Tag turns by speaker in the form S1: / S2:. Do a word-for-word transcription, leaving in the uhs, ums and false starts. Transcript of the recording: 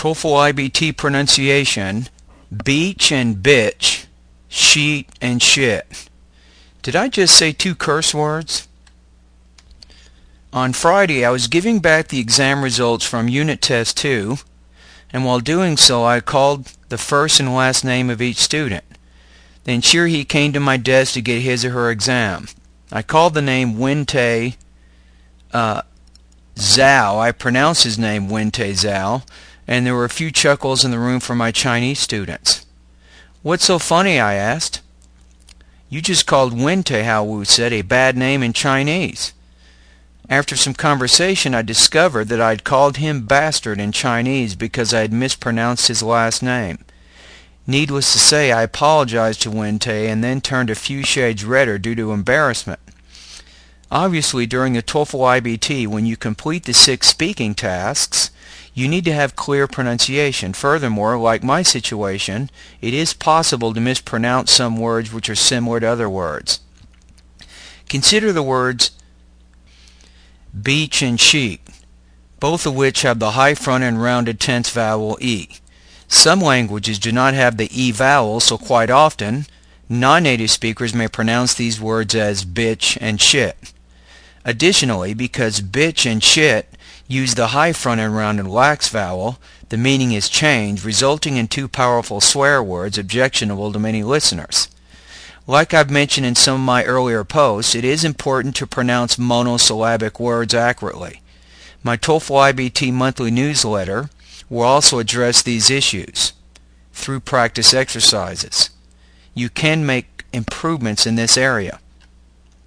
S1: TOEFL I B T pronunciation: beach and bitch, sheet and shit. Did I just say two curse words? On Friday, I was giving back the exam results from Unit Test two, and while doing so, I called the first and last name of each student. Then Shirhi came to my desk to get his or her exam. I called the name Wente uh, Zhao. I pronounced his name Wente Zhao, and there were a few chuckles in the room for my Chinese students. "What's so funny?" I asked. "You just called Wente," Hao Wu said, "a bad name in Chinese." After some conversation, I discovered that I had called him bastard in Chinese because I had mispronounced his last name. Needless to say, I apologized to Wente and then turned a few shades redder due to embarrassment. Obviously, during the TOEFL I B T, when you complete the six speaking tasks, you need to have clear pronunciation. Furthermore, like my situation, it is possible to mispronounce some words which are similar to other words. Consider the words beach and sheet, both of which have the high front and rounded tense vowel E. Some languages do not have the E vowel, so quite often, non-native speakers may pronounce these words as bitch and shit. Additionally, because bitch and shit use the high front and rounded lax vowel, the meaning is changed, resulting in two powerful swear words objectionable to many listeners. Like I've mentioned in some of my earlier posts, it is important to pronounce monosyllabic words accurately. My TOEFL I B T monthly newsletter will also address these issues through practice exercises. You can make improvements in this area.